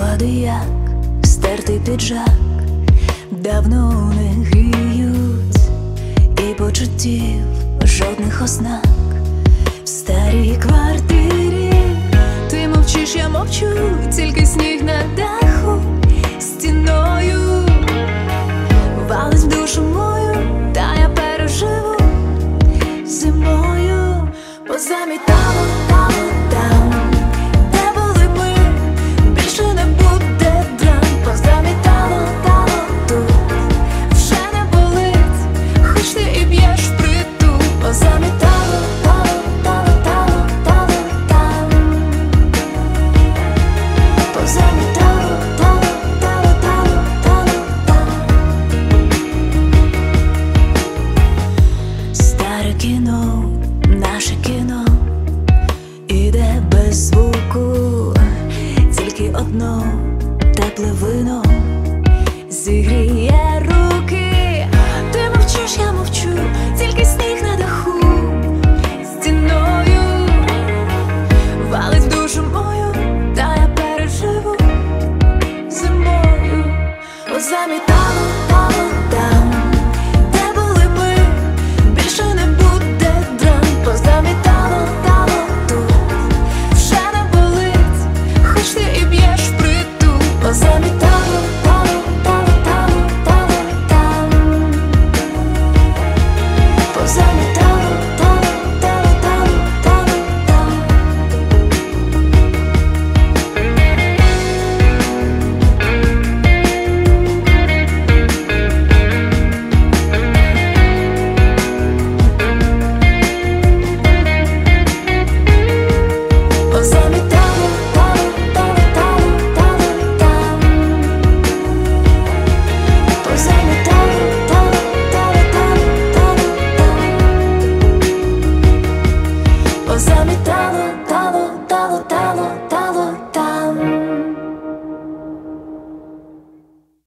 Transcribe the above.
Спогади, як стертий піджак давно не гріють, і почуттів жодних ознак в старій квартирі. Ти мовчиш, я мовчу, тільки сніг на даху стіною валить в душу мою, та я переживу зимою. Позамітало там, де були ми, більше не буде драм. Позамітало тут, вже не болить, хоч ти і б'єш впритул. Позамітало там. Позамітало там. Старе кіно, наше кіно іде без звуку, тільки одно